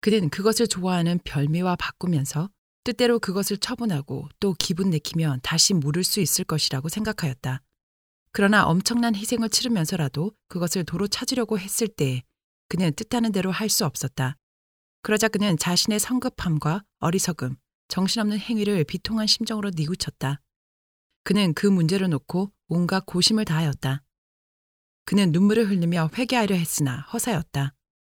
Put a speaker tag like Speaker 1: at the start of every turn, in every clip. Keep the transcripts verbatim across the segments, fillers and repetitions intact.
Speaker 1: 그는 그것을 좋아하는 별미와 바꾸면서 뜻대로 그것을 처분하고 또 기분 내키면 다시 물을 수 있을 것이라고 생각하였다. 그러나 엄청난 희생을 치르면서라도 그것을 도로 찾으려고 했을 때에 그는 뜻하는 대로 할 수 없었다. 그러자 그는 자신의 성급함과 어리석음, 정신없는 행위를 비통한 심정으로 뉘우쳤다. 그는 그 문제를 놓고 온갖 고심을 다하였다. 그는 눈물을 흘리며 회개하려 했으나 허사였다.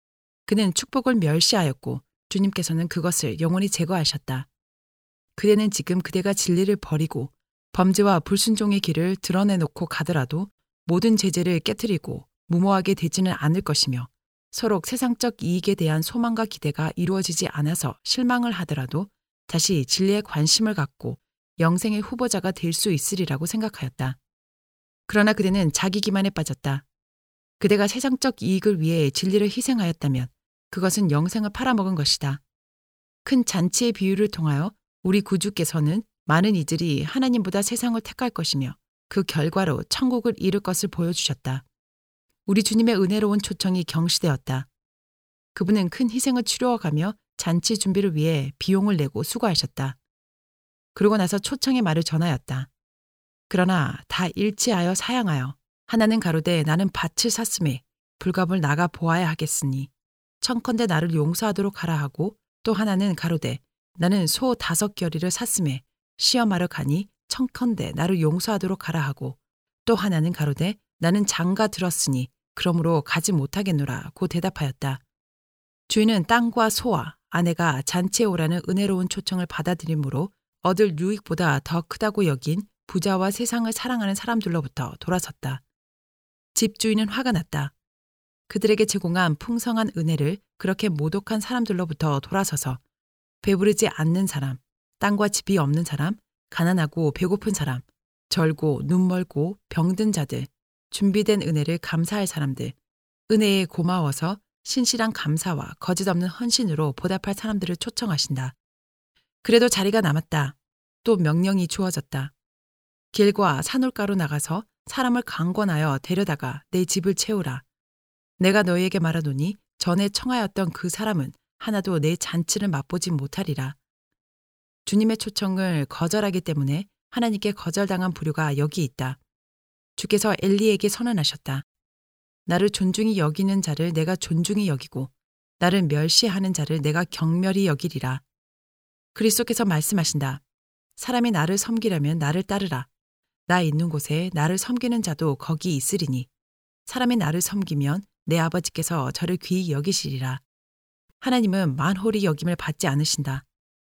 Speaker 1: 그는 축복을 멸시하였고 주님께서는 그것을 영원히 제거하셨다. 그대는 지금 그대가 진리를 버리고 범죄와 불순종의 길을 드러내놓고 가더라도 모든 제재를 깨트리고 무모하게 되지는 않을 것이며 서로 세상적 이익에 대한 소망과 기대가 이루어지지 않아서 실망을 하더라도 다시 진리에 관심을 갖고 영생의 후보자가 될 수 있으리라고 생각하였다. 그러나 그대는 자기 기만에 빠졌다. 그대가 세상적 이익을 위해 진리를 희생하였다면 그것은 영생을 팔아먹은 것이다. 큰 잔치의 비유를 통하여 우리 구주께서는 많은 이들이 하나님보다 세상을 택할 것이며 그 결과로 천국을 이룰 것을 보여주셨다. 우리 주님의 은혜로운 초청이 경시되었다. 그분은 큰 희생을 치루어가며 잔치 준비를 위해 비용을 내고 수고하셨다. 그러고 나서 초청의 말을 전하였다. 그러나 다 일치하여 사양하여 하나는 가로되 나는 밭을 샀음에 불갑을 나가 보아야 하겠으니 청컨대 나를 용서하도록 하라 하고 또 하나는 가로되 나는 소 다섯 겨리를 샀음에 시험하러 가니 청컨대 나를 용서하도록 하라 하고 또 하나는 가로되 나는 장가 들었으니 그러므로 가지 못하겠노라 고 대답하였다. 주인은 땅과 소와 아내가 잔치에 오라는 은혜로운 초청을 받아들이므로 얻을 유익보다 더 크다고 여긴 부자와 세상을 사랑하는 사람들로부터 돌아섰다. 집주인은 화가 났다. 그들에게 제공한 풍성한 은혜를 그렇게 모독한 사람들로부터 돌아서서 배부르지 않는 사람, 땅과 집이 없는 사람, 가난하고 배고픈 사람, 절고 눈멀고 병든 자들, 준비된 은혜를 감사할 사람들, 은혜에 고마워서 신실한 감사와 거짓없는 헌신으로 보답할 사람들을 초청하신다. 그래도 자리가 남았다. 또 명령이 주어졌다. 길과 산울가로 나가서 사람을 강권하여 데려다가 내 집을 채우라. 내가 너희에게 말하노니 전에 청하였던 그 사람은 하나도 내 잔치를 맛보지 못하리라. 주님의 초청을 거절하기 때문에 하나님께 거절당한 부류가 여기 있다. 주께서 엘리에게 선언하셨다. 나를 존중히 여기는 자를 내가 존중히 여기고 나를 멸시하는 자를 내가 경멸히 여기리라. 그리스도께서 말씀하신다. 사람이 나를 섬기려면 나를 따르라. 나 있는 곳에 나를 섬기는 자도 거기 있으리니 사람이 나를 섬기면 내 아버지께서 저를 귀히 여기시리라. 하나님은 만홀히 여김을 받지 않으신다.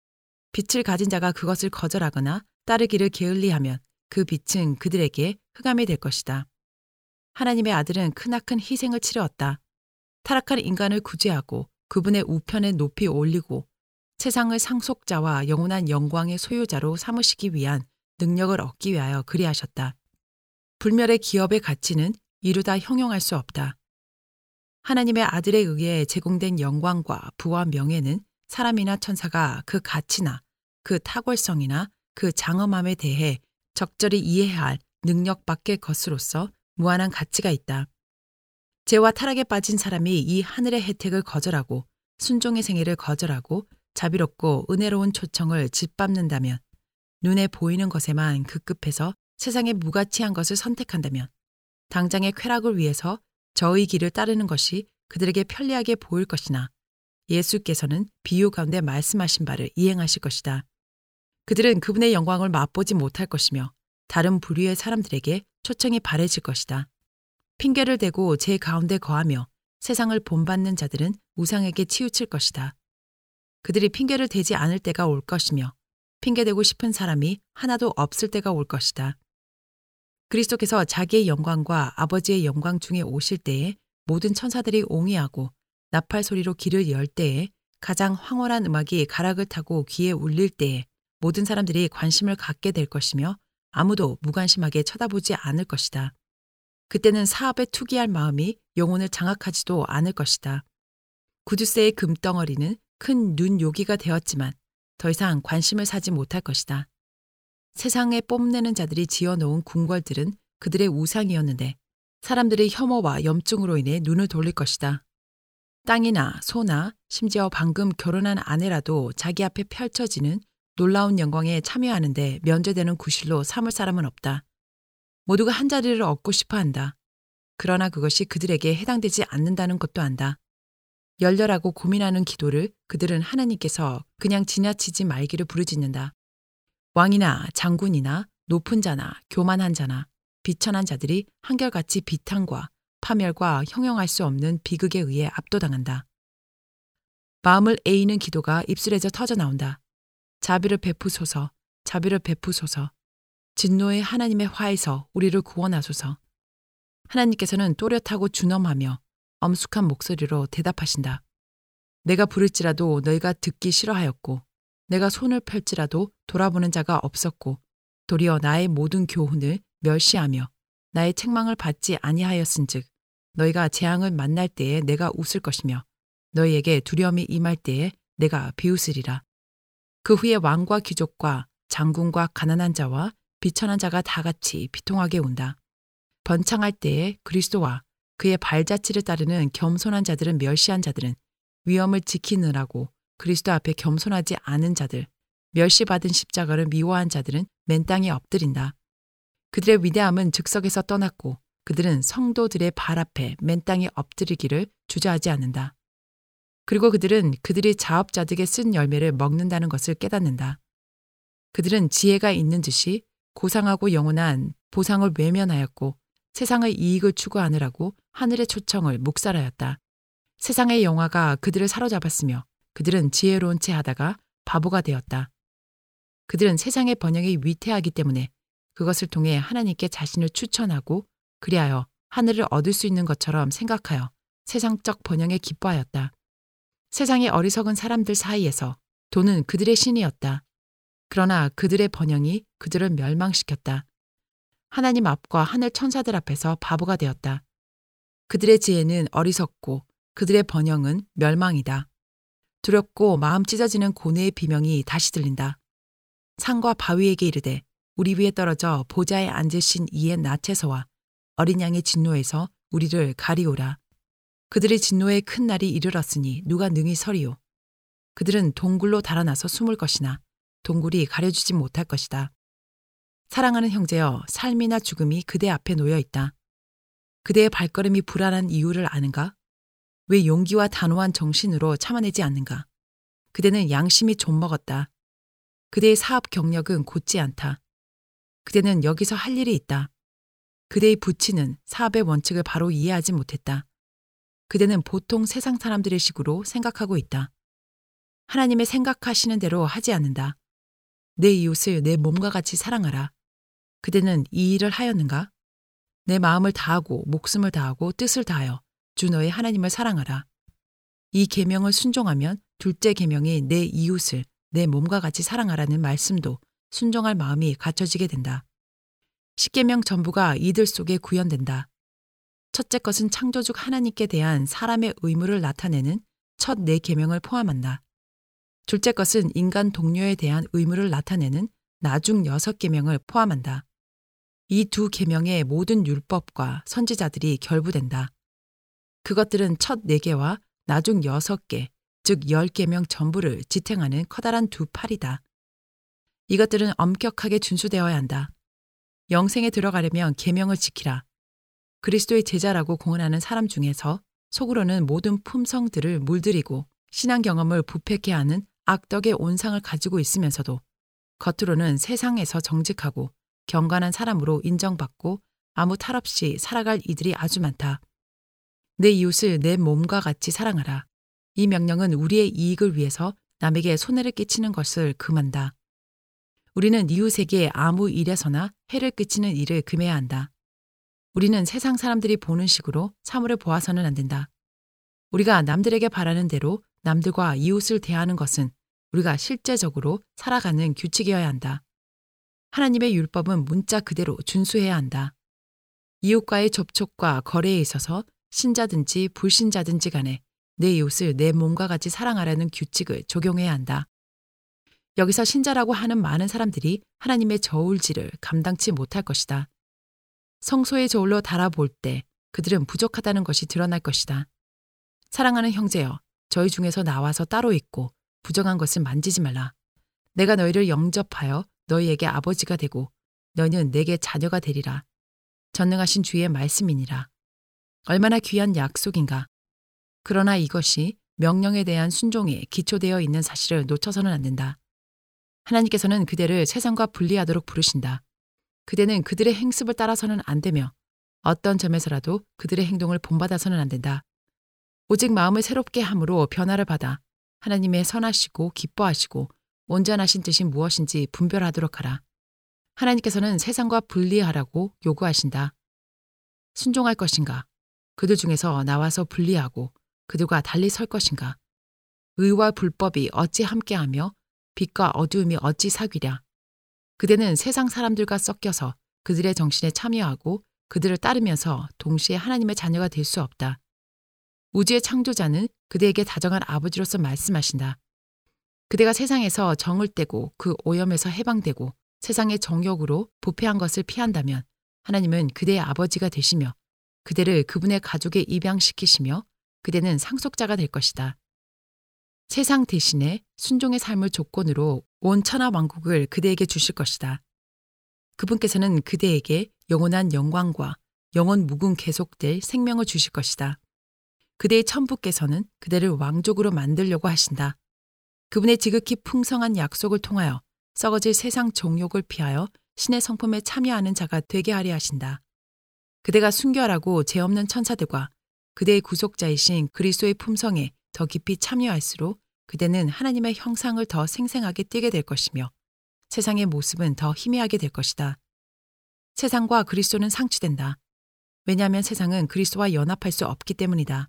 Speaker 1: 빛을 가진 자가 그것을 거절하거나 따르기를 게을리하면 그 빛은 그들에게 흑암이 될 것이다. 하나님의 아들은 크나큰 희생을 치르었다. 타락한 인간을 구제하고 그분의 우편에 높이 올리고 세상을 상속자와 영원한 영광의 소유자로 삼으시기 위한 능력을 얻기 위하여 그리하셨다. 불멸의 기업의 가치는 이루다 형용할 수 없다. 하나님의 아들에 의해 제공된 영광과 부와 명예는 사람이나 천사가 그 가치나 그 탁월성이나 그 장엄함에 대해 적절히 이해해야 할 능력밖의 것으로서 무한한 가치가 있다. 죄와 타락에 빠진 사람이 이 하늘의 혜택을 거절하고 순종의 생애를 거절하고 자비롭고 은혜로운 초청을 짓밟는다면, 눈에 보이는 것에만 급급해서 세상의 무가치한 것을 선택한다면, 당장의 쾌락을 위해서 저의 길을 따르는 것이 그들에게 편리하게 보일 것이나 예수께서는 비유 가운데 말씀하신 바를 이행하실 것이다. 그들은 그분의 영광을 맛보지 못할 것이며 다른 부류의 사람들에게 초청이 바래질 것이다. 핑계를 대고 제 가운데 거하며 세상을 본받는 자들은 우상에게 치우칠 것이다. 그들이 핑계를 대지 않을 때가 올 것이며 핑계대고 싶은 사람이 하나도 없을 때가 올 것이다. 그리스도께서 자기의 영광과 아버지의 영광 중에 오실 때에 모든 천사들이 옹이하고 나팔 소리로 길을 열 때에 가장 황홀한 음악이 가락을 타고 귀에 울릴 때에 모든 사람들이 관심을 갖게 될 것이며 아무도 무관심하게 쳐다보지 않을 것이다. 그때는 사업에 투기할 마음이 영혼을 장악하지도 않을 것이다. 구두쇠의 금덩어리는 큰 눈요기가 되었지만 더 이상 관심을 사지 못할 것이다. 세상에 뽐내는 자들이 지어놓은 궁궐들은 그들의 우상이었는데 사람들의 혐오와 염증으로 인해 눈을 돌릴 것이다. 땅이나 소나 심지어 방금 결혼한 아내라도 자기 앞에 펼쳐지는 놀라운 영광에 참여하는데 면제되는 구실로 삼을 사람은 없다. 모두가 한자리를 얻고 싶어 한다. 그러나 그것이 그들에게 해당되지 않는다는 것도 안다. 열렬하고 고민하는 기도를 그들은 하나님께서 그냥 지나치지 말기를 부르짖는다. 왕이나 장군이나 높은 자나 교만한 자나 비천한 자들이 한결같이 비탄과 파멸과 형용할 수 없는 비극에 의해 압도당한다. 마음을 에이는 기도가 입술에서 터져 나온다. 자비를 베푸소서, 자비를 베푸소서. 진노의 하나님의 화에서 우리를 구원하소서. 하나님께서는 또렷하고 준엄하며 엄숙한 목소리로 대답하신다. 내가 부를지라도 너희가 듣기 싫어하였고 내가 손을 펼지라도 돌아보는 자가 없었고 도리어 나의 모든 교훈을 멸시하며 나의 책망을 받지 아니하였은즉 너희가 재앙을 만날 때에 내가 웃을 것이며 너희에게 두려움이 임할 때에 내가 비웃으리라. 그 후에 왕과 귀족과 장군과 가난한 자와 비천한 자가 다 같이 비통하게 온다. 번창할 때에 그리스도와 그의 발자취를 따르는 겸손한 자들은 멸시한 자들은 위엄을 지키느라고 그리스도 앞에 겸손하지 않은 자들, 멸시받은 십자가를 미워한 자들은 맨 땅에 엎드린다. 그들의 위대함은 즉석에서 떠났고 그들은 성도들의 발 앞에 맨 땅에 엎드리기를 주저하지 않는다. 그리고 그들은 그들이 자업자득에 쓴 열매를 먹는다는 것을 깨닫는다. 그들은 지혜가 있는 듯이 고상하고 영원한 보상을 외면하였고 세상의 이익을 추구하느라고 하늘의 초청을 묵살하였다. 세상의 영화가 그들을 사로잡았으며 그들은 지혜로운 채 하다가 바보가 되었다. 그들은 세상의 번영이 위태하기 때문에 그것을 통해 하나님께 자신을 추천하고 그리하여 하늘을 얻을 수 있는 것처럼 생각하여 세상적 번영에 기뻐하였다. 세상의 어리석은 사람들 사이에서 돈은 그들의 신이었다. 그러나 그들의 번영이 그들을 멸망시켰다. 하나님 앞과 하늘 천사들 앞에서 바보가 되었다. 그들의 지혜는 어리석고 그들의 번영은 멸망이다. 두렵고 마음 찢어지는 고뇌의 비명이 다시 들린다. 산과 바위에게 이르되 우리 위에 떨어져 보좌에 앉으신 이의 낯에서와 어린 양의 진노에서 우리를 가리오라. 그들의 진노의 큰 날이 이르렀으니 누가 능히 서리요. 그들은 동굴로 달아나서 숨을 것이나 동굴이 가려주지 못할 것이다. 사랑하는 형제여, 삶이나 죽음이 그대 앞에 놓여 있다. 그대의 발걸음이 불안한 이유를 아는가? 왜 용기와 단호한 정신으로 참아내지 않는가? 그대는 양심이 좀먹었다. 그대의 사업 경력은 곧지 않다. 그대는 여기서 할 일이 있다. 그대의 부치는 사업의 원칙을 바로 이해하지 못했다. 그대는 보통 세상 사람들의 식으로 생각하고 있다. 하나님의 생각하시는 대로 하지 않는다. 내 이웃을 내 몸과 같이 사랑하라. 그대는 이 일을 하였는가? 내 마음을 다하고 목숨을 다하고 뜻을 다하여 주 너의 하나님을 사랑하라. 이 계명을 순종하면 둘째 계명이 내 이웃을 내 몸과 같이 사랑하라는 말씀도 순종할 마음이 갖춰지게 된다. 십계명 전부가 이들 속에 구현된다. 첫째 것은 창조주 하나님께 대한 사람의 의무를 나타내는 첫 네 계명을 포함한다. 둘째 것은 인간 동료에 대한 의무를 나타내는 나중 여섯 계명을 포함한다. 이 두 계명의 모든 율법과 선지자들이 결부된다. 그것들은 첫 네 개와 나중 여섯 개, 즉 열 계명 전부를 지탱하는 커다란 두 팔이다. 이것들은 엄격하게 준수되어야 한다. 영생에 들어가려면 계명을 지키라. 그리스도의 제자라고 공언하는 사람 중에서 속으로는 모든 품성들을 물들이고 신앙 경험을 부패케 하는 악덕의 온상을 가지고 있으면서도 겉으로는 세상에서 정직하고 경건한 사람으로 인정받고 아무 탈 없이 살아갈 이들이 아주 많다. 내 이웃을 내 몸과 같이 사랑하라. 이 명령은 우리의 이익을 위해서 남에게 손해를 끼치는 것을 금한다. 우리는 이웃에게 아무 일에서나 해를 끼치는 일을 금해야 한다. 우리는 세상 사람들이 보는 식으로 사물을 보아서는 안 된다. 우리가 남들에게 바라는 대로 남들과 이웃을 대하는 것은 우리가 실제적으로 살아가는 규칙이어야 한다. 하나님의 율법은 문자 그대로 준수해야 한다. 이웃과의 접촉과 거래에 있어서 신자든지 불신자든지 간에 내 이웃을 내 몸과 같이 사랑하라는 규칙을 적용해야 한다. 여기서 신자라고 하는 많은 사람들이 하나님의 저울질을 감당치 못할 것이다. 성소의 저울로 달아볼 때 그들은 부족하다는 것이 드러날 것이다. 사랑하는 형제여, 저희 중에서 나와서 따로 있고 부정한 것을 만지지 말라. 내가 너희를 영접하여 너희에게 아버지가 되고 너희는 내게 자녀가 되리라. 전능하신 주의 말씀이니라. 얼마나 귀한 약속인가. 그러나 이것이 명령에 대한 순종에 기초되어 있는 사실을 놓쳐서는 안 된다. 하나님께서는 그대를 세상과 분리하도록 부르신다. 그대는 그들의 행습을 따라서는 안 되며 어떤 점에서라도 그들의 행동을 본받아서는 안 된다. 오직 마음을 새롭게 함으로 변화를 받아 하나님의 선하시고 기뻐하시고 온전하신 뜻이 무엇인지 분별하도록 하라. 하나님께서는 세상과 분리하라고 요구하신다. 순종할 것인가? 그들 중에서 나와서 분리하고 그들과 달리 설 것인가? 의와 불법이 어찌 함께하며 빛과 어두움이 어찌 사귀랴? 그대는 세상 사람들과 섞여서 그들의 정신에 참여하고 그들을 따르면서 동시에 하나님의 자녀가 될 수 없다. 우주의 창조자는 그대에게 다정한 아버지로서 말씀하신다. 그대가 세상에서 정을 떼고 그 오염에서 해방되고 세상의 정욕으로 부패한 것을 피한다면 하나님은 그대의 아버지가 되시며 그대를 그분의 가족에 입양시키시며 그대는 상속자가 될 것이다. 세상 대신에 순종의 삶을 조건으로 온 천하 왕국을 그대에게 주실 것이다. 그분께서는 그대에게 영원한 영광과 영원 무궁 계속될 생명을 주실 것이다. 그대의 천부께서는 그대를 왕족으로 만들려고 하신다. 그분의 지극히 풍성한 약속을 통하여 썩어질 세상 정욕을 피하여 신의 성품에 참여하는 자가 되게 하려 하신다. 그대가 순결하고 죄 없는 천사들과 그대의 구속자이신 그리스도의 품성에 더 깊이 참여할수록 그대는 하나님의 형상을 더 생생하게 띠게 될 것이며 세상의 모습은 더 희미하게 될 것이다. 세상과 그리스도는 상치된다. 왜냐하면 세상은 그리스도와 연합할 수 없기 때문이다.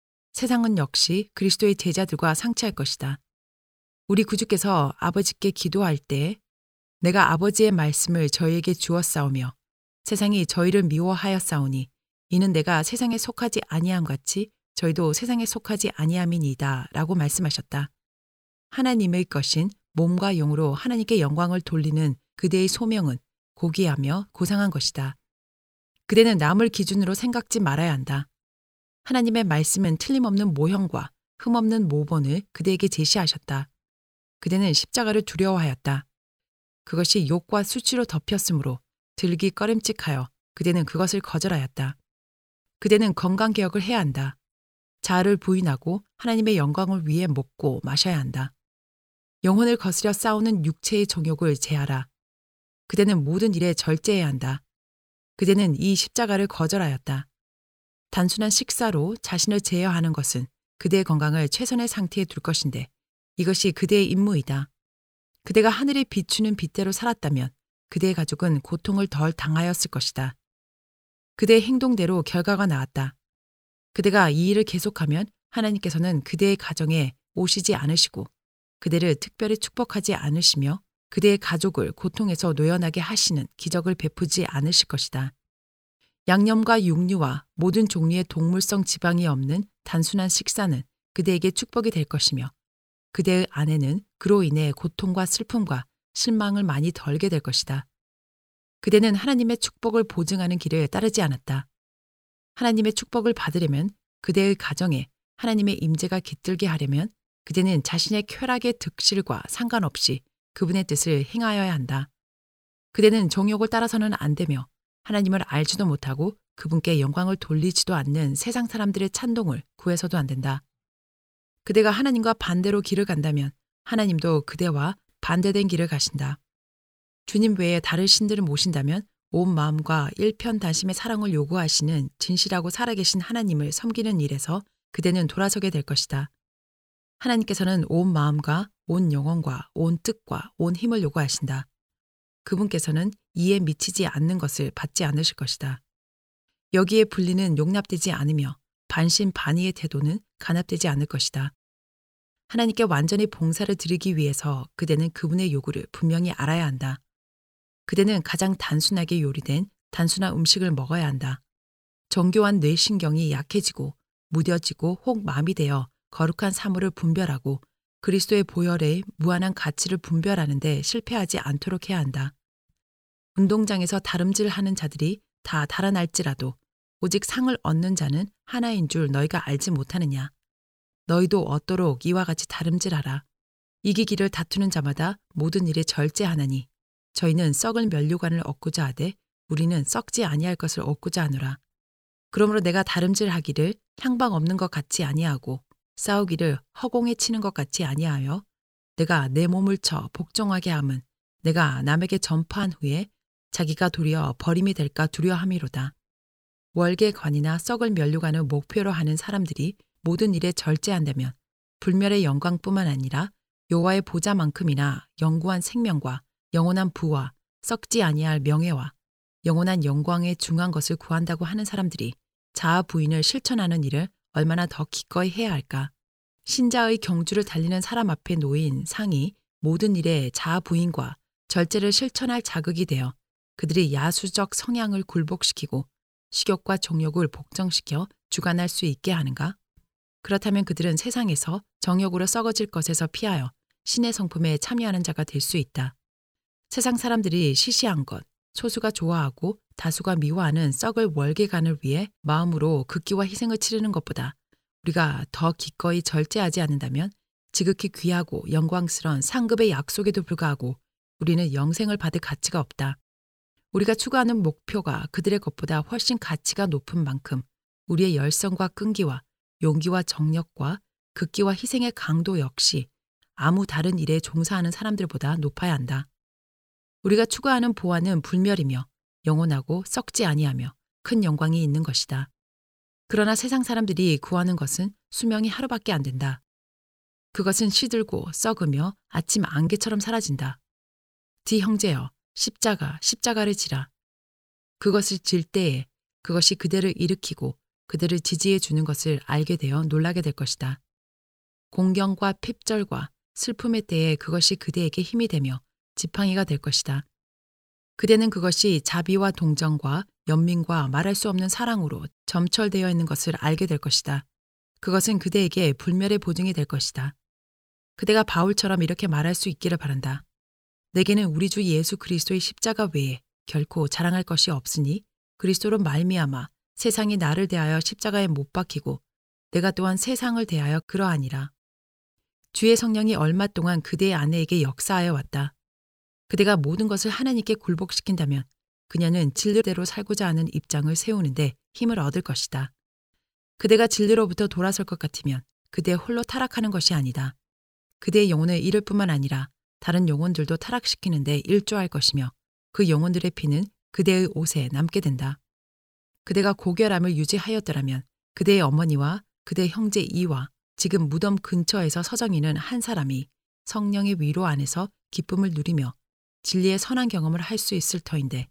Speaker 1: 세상은 역시 그리스도의 제자들과 상치할 것이다. 우리 구주께서 아버지께 기도할 때 내가 아버지의 말씀을 저희에게 주었사오며 세상이 저희를 미워하였사오니 이는 내가 세상에 속하지 아니함 같이 저희도 세상에 속하지 아니함이니이다 라고 말씀하셨다. 하나님의 것인 몸과 영으로 하나님께 영광을 돌리는 그대의 소명은 고귀하며 고상한 것이다. 그대는 남을 기준으로 생각지 말아야 한다. 하나님의 말씀은 틀림없는 모형과 흠없는 모본을 그대에게 제시하셨다. 그대는 십자가를 두려워하였다. 그것이 욕과 수치로 덮였으므로 들기 꺼림칙하여 그대는 그것을 거절하였다. 그대는 건강개혁을 해야 한다. 자아를 부인하고 하나님의 영광을 위해 먹고 마셔야 한다. 영혼을 거스려 싸우는 육체의 정욕을 제하라. 그대는 모든 일에 절제해야 한다. 그대는 이 십자가를 거절하였다. 단순한 식사로 자신을 제어하는 것은 그대의 건강을 최선의 상태에 둘 것인데 이것이 그대의 임무이다. 그대가 하늘이 비추는 빛대로 살았다면 그대의 가족은 고통을 덜 당하였을 것이다. 그대의 행동대로 결과가 나왔다. 그대가 이 일을 계속하면 하나님께서는 그대의 가정에 오시지 않으시고 그대를 특별히 축복하지 않으시며 그대의 가족을 고통에서 놓여나게 하시는 기적을 베푸지 않으실 것이다. 양념과 육류와 모든 종류의 동물성 지방이 없는 단순한 식사는 그대에게 축복이 될 것이며 그대의 아내는 그로 인해 고통과 슬픔과 실망을 많이 덜게 될 것이다. 그대는 하나님의 축복을 보증하는 길을 따르지 않았다. 하나님의 축복을 받으려면 그대의 가정에 하나님의 임재가 깃들게 하려면 그대는 자신의 쾌락의 득실과 상관없이 그분의 뜻을 행하여야 한다. 그대는 정욕을 따라서는 안 되며 하나님을 알지도 못하고 그분께 영광을 돌리지도 않는 세상 사람들의 찬동을 구해서도 안 된다. 그대가 하나님과 반대로 길을 간다면 하나님도 그대와 반대된 길을 가신다. 주님 외에 다른 신들을 모신다면 온 마음과 일편단심의 사랑을 요구하시는 진실하고 살아계신 하나님을 섬기는 일에서 그대는 돌아서게 될 것이다. 하나님께서는 온 마음과 온 영혼과 온 뜻과 온 힘을 요구하신다. 그분께서는 이에 미치지 않는 것을 받지 않으실 것이다. 여기에 분리는 용납되지 않으며 반신반의의 태도는 간합되지 않을 것이다. 하나님께 완전히 봉사를 드리기 위해서 그대는 그분의 요구를 분명히 알아야 한다. 그대는 가장 단순하게 요리된 단순한 음식을 먹어야 한다. 정교한 뇌신경이 약해지고 무뎌지고 혹 마비되어 거룩한 사물을 분별하고 그리스도의 보혈의 무한한 가치를 분별하는 데 실패하지 않도록 해야 한다. 운동장에서 다름질하는 자들이 다 달아날지라도 오직 상을 얻는 자는 하나인 줄 너희가 알지 못하느냐. 너희도 얻도록 이와 같이 다름질하라. 이기기를 다투는 자마다 모든 일에 절제하나니 저희는 썩을 면류관을 얻고자 하되 우리는 썩지 아니할 것을 얻고자 하노라. 그러므로 내가 다름질하기를 향방 없는 것 같이 아니하고 싸우기를 허공에 치는 것 같이 아니하여 내가 내 몸을 쳐 복종하게 함은 내가 남에게 전파한 후에 자기가 도리어 버림이 될까 두려함이로다. 월계관이나 썩을 면류관을 목표로 하는 사람들이 모든 일에 절제한다면 불멸의 영광뿐만 아니라 여호와의 보좌만큼이나 영구한 생명과 영원한 부와 썩지 아니할 명예와 영원한 영광에 중한 것을 구한다고 하는 사람들이 자아 부인을 실천하는 일을 얼마나 더 기꺼이 해야 할까. 신자의 경주를 달리는 사람 앞에 놓인 상이 모든 일에 자아 부인과 절제를 실천할 자극이 되어 그들이 야수적 성향을 굴복시키고 식욕과 정욕을 복종시켜 주관할 수 있게 하는가? 그렇다면 그들은 세상에서 정욕으로 썩어질 것에서 피하여 신의 성품에 참여하는 자가 될 수 있다. 세상 사람들이 시시한 것, 소수가 좋아하고 다수가 미워하는 썩을 월계관을 위해 마음으로 극기와 희생을 치르는 것보다 우리가 더 기꺼이 절제하지 않는다면 지극히 귀하고 영광스러운 상급의 약속에도 불구하고 우리는 영생을 받을 가치가 없다. 우리가 추구하는 목표가 그들의 것보다 훨씬 가치가 높은 만큼 우리의 열성과 끈기와 용기와 정력과 극기와 희생의 강도 역시 아무 다른 일에 종사하는 사람들보다 높아야 한다. 우리가 추구하는 보화는 불멸이며 영원하고 썩지 아니하며 큰 영광이 있는 것이다. 그러나 세상 사람들이 구하는 것은 수명이 하루밖에 안 된다. 그것은 시들고 썩으며 아침 안개처럼 사라진다. 디 형제여, 십자가, 십자가를 지라. 그것을 질 때에 그것이 그대를 일으키고 그들을 지지해 주는 것을 알게 되어 놀라게 될 것이다. 공경과 핍절과 슬픔의 때에 그것이 그대에게 힘이 되며 지팡이가 될 것이다. 그대는 그것이 자비와 동정과 연민과 말할 수 없는 사랑으로 점철되어 있는 것을 알게 될 것이다. 그것은 그대에게 불멸의 보증이 될 것이다. 그대가 바울처럼 이렇게 말할 수 있기를 바란다. 내게는 우리 주 예수 그리스도의 십자가 외에 결코 자랑할 것이 없으니 그리스도로 말미암아 세상이 나를 대하여 십자가에 못 박히고 내가 또한 세상을 대하여 그러하니라. 주의 성령이 얼마 동안 그대의 아내에게 역사하여 왔다. 그대가 모든 것을 하나님께 굴복시킨다면 그녀는 진리대로 살고자 하는 입장을 세우는데 힘을 얻을 것이다. 그대가 진리로부터 돌아설 것 같으면 그대 홀로 타락하는 것이 아니다. 그대의 영혼을 잃을 뿐만 아니라 다른 영혼들도 타락시키는데 일조할 것이며 그 영혼들의 피는 그대의 옷에 남게 된다. 그대가 고결함을 유지하였더라면 그대의 어머니와 그대의 형제 이와 지금 무덤 근처에서 서정이는 한 사람이 성령의 위로 안에서 기쁨을 누리며 진리의 선한 경험을 할 수 있을 터인데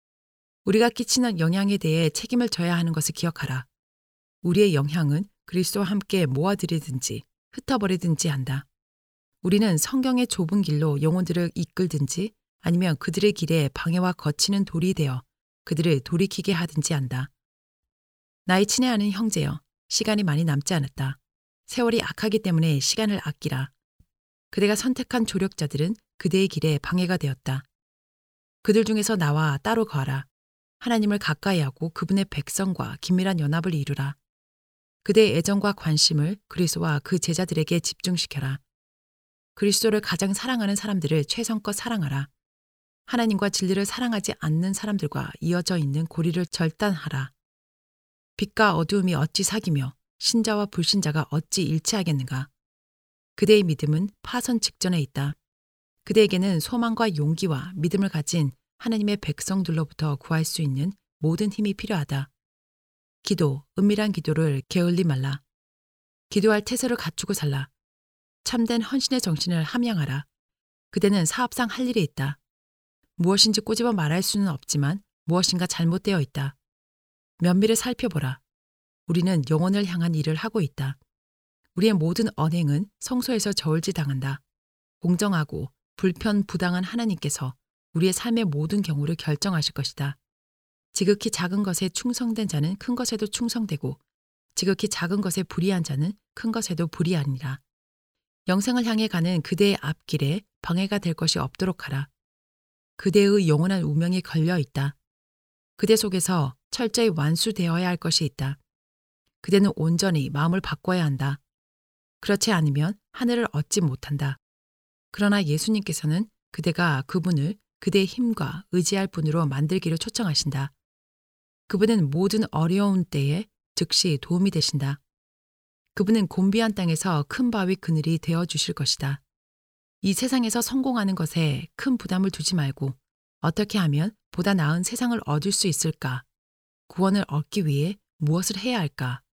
Speaker 1: 우리가 끼치는 영향에 대해 책임을 져야 하는 것을 기억하라. 우리의 영향은 그리스도와 함께 모아들이든지 흩어버리든지 한다. 우리는 성경의 좁은 길로 영혼들을 이끌든지 아니면 그들의 길에 방해와 거치는 돌이 되어 그들을 돌이키게 하든지 한다. 나의 친애하는 형제여, 시간이 많이 남지 않았다. 세월이 악하기 때문에 시간을 아끼라. 그대가 선택한 조력자들은 그대의 길에 방해가 되었다. 그들 중에서 나와 따로 거하라. 하나님을 가까이하고 그분의 백성과 긴밀한 연합을 이루라. 그대의 애정과 관심을 그리스도와 그 제자들에게 집중시켜라. 그리스도를 가장 사랑하는 사람들을 최선껏 사랑하라. 하나님과 진리를 사랑하지 않는 사람들과 이어져 있는 고리를 절단하라. 빛과 어두움이 어찌 사귀며 신자와 불신자가 어찌 일치하겠는가. 그대의 믿음은 파선 직전에 있다. 그대에게는 소망과 용기와 믿음을 가진 하나님의 백성들로부터 구할 수 있는 모든 힘이 필요하다. 기도, 은밀한 기도를 게을리 말라. 기도할 태세를 갖추고 살라. 참된 헌신의 정신을 함양하라. 그대는 사업상 할 일이 있다. 무엇인지 꼬집어 말할 수는 없지만 무엇인가 잘못되어 있다. 면밀히 살펴보라. 우리는 영혼을 향한 일을 하고 있다. 우리의 모든 언행은 성소에서 저울질당한다. 공정하고 불편부당한 하나님께서 우리의 삶의 모든 경우를 결정하실 것이다. 지극히 작은 것에 충성된 자는 큰 것에도 충성되고 지극히 작은 것에 불의한 자는 큰 것에도 불의하니라. 영생을 향해 가는 그대의 앞길에 방해가 될 것이 없도록 하라. 그대의 영원한 운명이 걸려 있다. 그대 속에서 철저히 완수되어야 할 것이 있다. 그대는 온전히 마음을 바꿔야 한다. 그렇지 않으면 하늘을 얻지 못한다. 그러나 예수님께서는 그대가 그분을 그대의 힘과 의지할 분으로 만들기를 초청하신다. 그분은 모든 어려운 때에 즉시 도움이 되신다. 그분은 곤비한 땅에서 큰 바위 그늘이 되어주실 것이다. 이 세상에서 성공하는 것에 큰 부담을 두지 말고 어떻게 하면 보다 나은 세상을 얻을 수 있을까? 구원을 얻기 위해 무엇을 해야 할까?